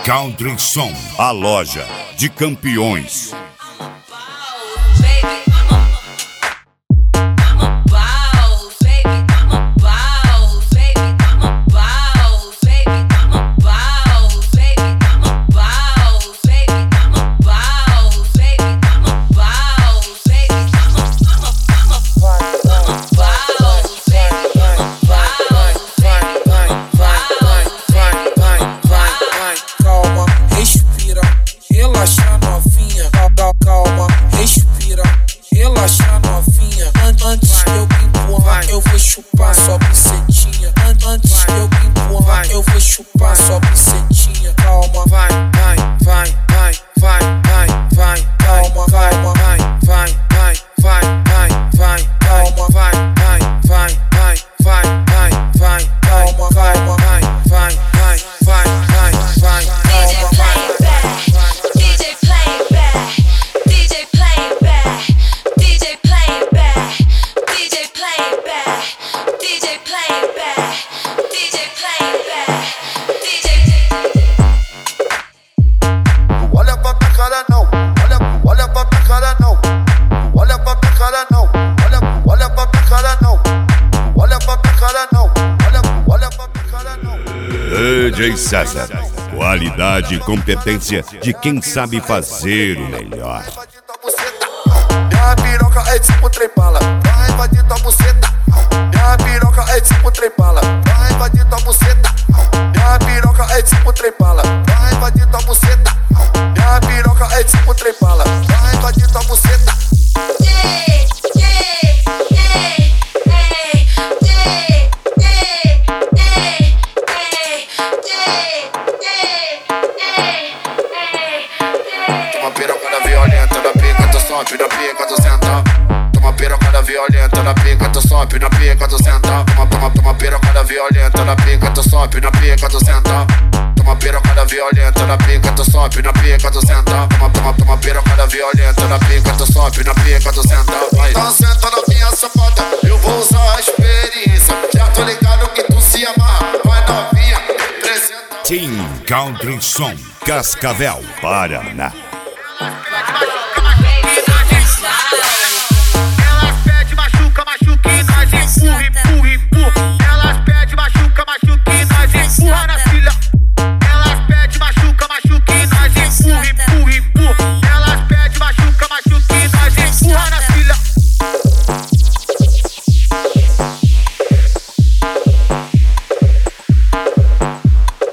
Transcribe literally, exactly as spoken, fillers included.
Country Som, a loja de campeões. Relaxa novinha, calma, respira, relaxa novinha. Antes de eu empurrar, eu vou chupar sua bucetinha. Antes de eu empurrar, eu vou chupar sua bucetinha. Calma, vai, vai, vai, vai, vai, vai, vai, calma, vai, vai, vai, vai, vai, vai, vai, calma, vai, vai, vai, vai, vai, vai, vai, calma, vai, vai, vai, vai, vai, vai, vai, calma, vai. D J César, qualidade e competência de quem sabe fazer o melhor. Minha piroca é tipo trem bala, vai invadir tua buceta. Minha piroca é tipo trem bala, vai invadir tua buceta. Minha piroca é tipo trem bala, vai invadir tua buceta. Minha piroca é tipo trem bala, vai invadir tua buceta. Toma pirocada violenta na pica, tu sobe na pica, tu senta. Toma pirocada violenta na pica, tu sobe na pica, tu senta. Toma, toma, toma pirocada violenta na pica, tu sobe na pica, tu senta. Toma pirocada violenta na pica, tu sobe na pica, tu senta. Toma, toma, toma pirocada violenta na pica, tu sobe na pica, tu senta. Vai, então senta na minha safada, eu vou usar a experiência. Já tô ligado que tu se amarra, vai novinha, representa. Team Country Som, Cascavel, Paraná. Ela pede, machuca, machuca e nós empurra.